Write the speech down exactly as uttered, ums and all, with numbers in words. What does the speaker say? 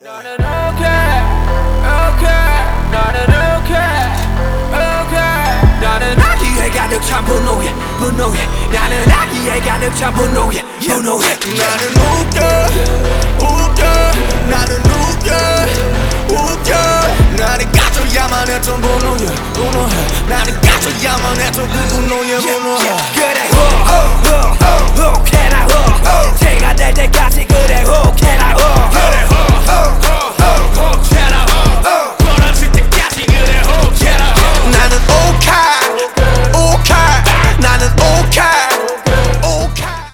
나는 okay, okay. 나는 okay, okay. 나는 아기에 가득 찬 분노에 분노에 나는 아기에 가득 찬 분노에 분노에 나는 웃겨 웃겨 나는 웃겨 웃겨 나는 가져야만 했던 분노에 분노해 나는 가져야만 했던 그 분노에 분노해